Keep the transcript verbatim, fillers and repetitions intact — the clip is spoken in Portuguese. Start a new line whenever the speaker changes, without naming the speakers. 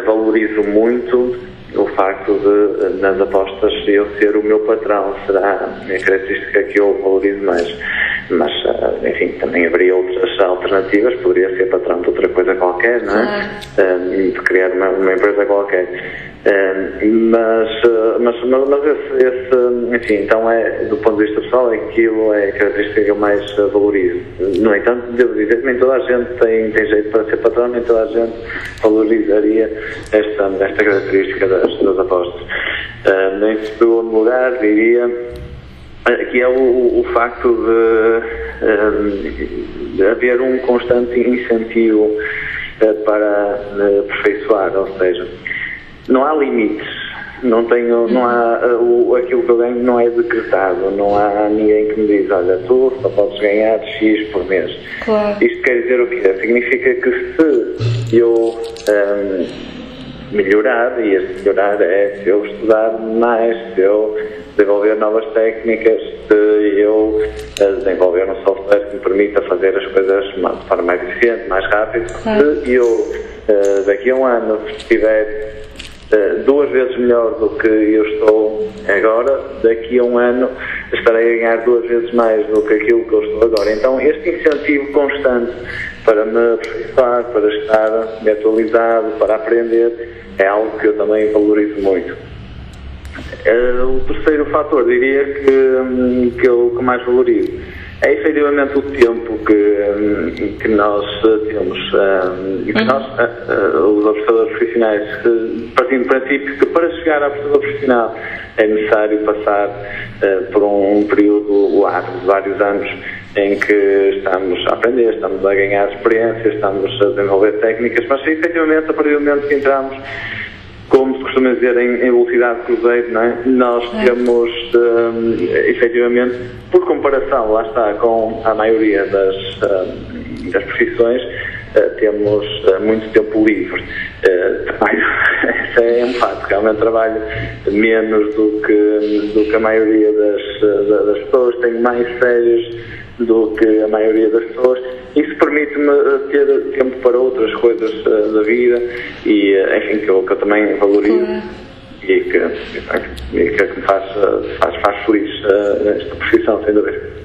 valorizo muito o facto de, nas apostas, eu ser o meu patrão, será a característica que eu valorizo mais. Mas, enfim, também haveria outras alternativas, poderia ser patrão de outra coisa qualquer, não é? Um, de criar uma, uma empresa qualquer. Um, mas, mas, mas, mas esse, esse, enfim, então é, do ponto de vista pessoal, aquilo é a característica que eu mais valorizo. No entanto, devo dizer que nem toda a gente tem, tem jeito para ser patrão, nem toda a gente valorizaria esta, esta característica das, das apostas. Um, em segundo lugar, diria que é o, o facto de, de haver um constante incentivo para aperfeiçoar, ou seja, não há limites, não tenho, não há, o, aquilo que eu ganho não é decretado, não há ninguém que me diz, olha, tu só podes ganhar X por mês.
Claro.
Isto quer dizer o quê? Significa que se eu um, melhorar, e este melhorar é se eu estudar mais, se eu desenvolver novas técnicas, se eu desenvolver um software que me permita fazer as coisas de forma mais eficiente, mais rápido,
claro.
Se eu daqui a um ano estiver duas vezes melhor do que eu estou agora, daqui a um ano estarei a ganhar duas vezes mais do que aquilo que eu estou agora. Então este incentivo constante para me aperfeiçoar, para estar atualizado, para aprender, é algo que eu também valorizo muito. Uh, o terceiro fator, diria que, um, que eu que mais valorizo é efetivamente o tempo que, um, que nós temos um, e que nós, uh, uh, os apostadores profissionais, uh, partindo do princípio que para chegar a apostador profissional é necessário passar uh, por um, um período largo de vários anos em que estamos a aprender, estamos a ganhar experiência, estamos a desenvolver técnicas, mas efetivamente a partir do momento que entramos, como se costuma dizer, em, em velocidade de cruzeiro, não é? Nós temos, um, efetivamente, por comparação, lá está, com a maioria das, um, das profissões, uh, temos uh, muito tempo livre. Uh, trabalho, isso é um fato, realmente trabalho menos do que, do que a maioria das, das pessoas, tenho mais férias do que a maioria das pessoas. Isso permite-me ter tempo para outras coisas uh, da vida e, uh, enfim, que eu, que eu também valorizo claro. e, que, e que me faz, faz, faz feliz uh, nesta profissão, sem dúvida.